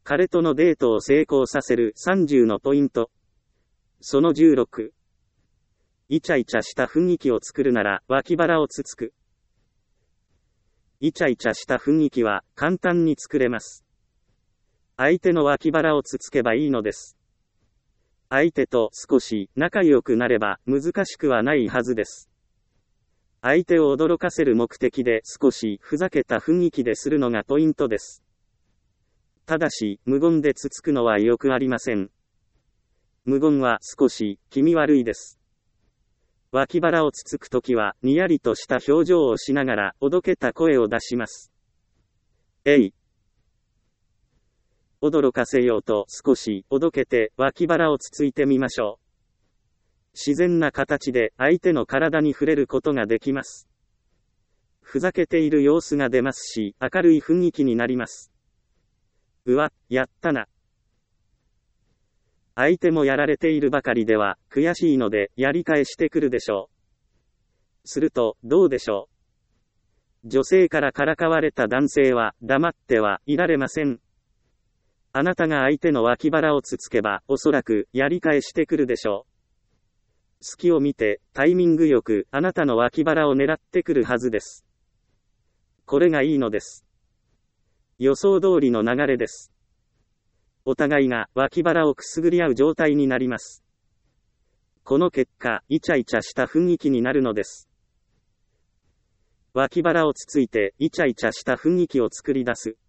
彼とのデートを成功させる30のポイント。その16。イチャイチャした雰囲気を作るなら脇腹をつつく。イチャイチャした雰囲気は簡単に作れます。相手の脇腹をつつけばいいのです。相手と少し仲良くなれば難しくはないはずです。相手を驚かせる目的で少しふざけた雰囲気でするのがポイントです。ただし、無言でつつくのはよくありません。無言は少し気味悪いです。脇腹をつつくときは、にやりとした表情をしながら、おどけた声を出します。えい。驚かせようと少しおどけて脇腹をつついてみましょう。自然な形で相手の体に触れることができます。ふざけている様子が出ますし、明るい雰囲気になります。うわ、やったな。相手もやられているばかりでは悔しいのでやり返してくるでしょう。するとどうでしょう。女性からからかわれた男性は黙ってはいられません。あなたが相手の脇腹をつつけばおそらくやり返してくるでしょう。隙を見てタイミングよくあなたの脇腹を狙ってくるはずです。これがいいのです。予想通りの流れです。お互いが脇腹をくすぐり合う状態になります。この結果、イチャイチャした雰囲気になるのです。脇腹をつついてイチャイチャした雰囲気を作り出す。